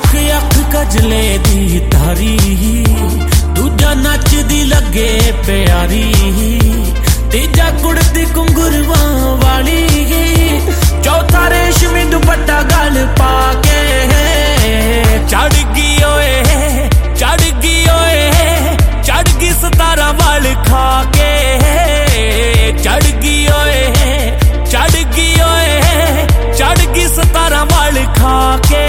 चुक अख कजले दी तारी दूजा नचदी लगे प्यारी तीजा कुड़ती घुंघरवां वाली चौथा रेशमी दुपट्टा गल पाके चढ़ गई ओए चढ़ गई ओए चढ़ गई 17 वाल खा के चढ़ गई ओए चढ़ गई ओए चढ़ गई 17 वाल खा के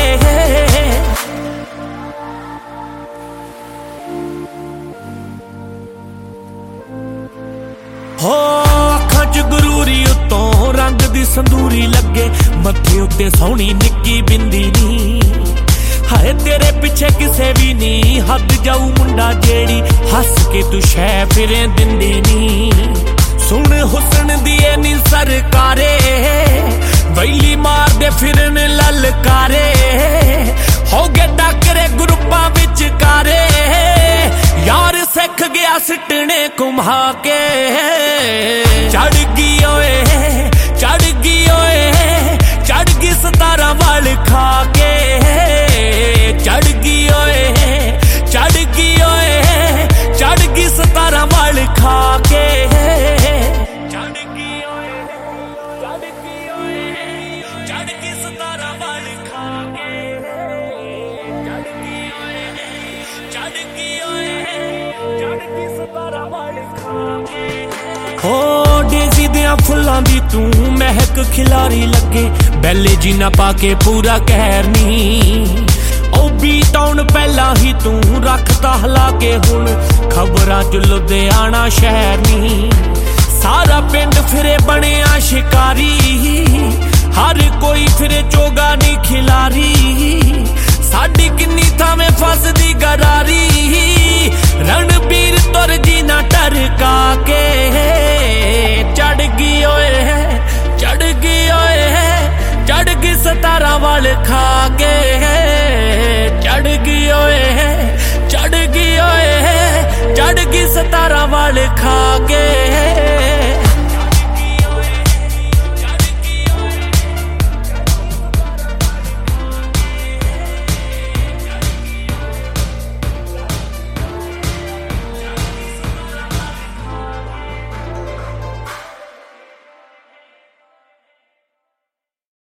हो अखां च गरूरी उत्तों रंग दी संदूरी लगे मत्थे उत्ते सोहनी निक्की बिंदी नी हाय तेरे पिछे किसे भी नी हद जाऊ मुंडा जेड़ी हस के तू शै फिरे दिंदी नी सुन हुस्न दिए नी सरकारे वैली मार दे फिरन ललकारे हो गए डाकरे ग्रुपां विच कारे यार सिख गया सिटने घुमा के चढ़ गई ओए चढ़ गई ओए चढ़ गई 17 वाल खा के चढ़ गई ओए चढ़ गई ओए चढ़ गई 17 वाल खा के चढ़ गई ओए चढ़ गई ओए चढ़ गई 17 वाल खा के चढ़ गई ओए चढ़ गई ओए चढ़ गई 17 वाल खा के हो डेज़ी दियां फुल्लां दी तू महक खिलारी लगे बैले जीना पाके पूरा कहर नी ओ बी टाउन पहला ही तू रखता हला के हुण खबरां च लुधियाना शहर नी सारा पिंड फिरे बनिया शिकारी हर कोई फिरे चोगा नी खिलारी साडी किन्नी थावें फसदी गरारी रणबीर तुर जी ना टरका के चढ़ गई ओए चढ़ गई ओए चढ़ गई 17 वाल खा के चढ़ गई ओए चढ़ गई ओए चढ़ गई 17 वाल खा के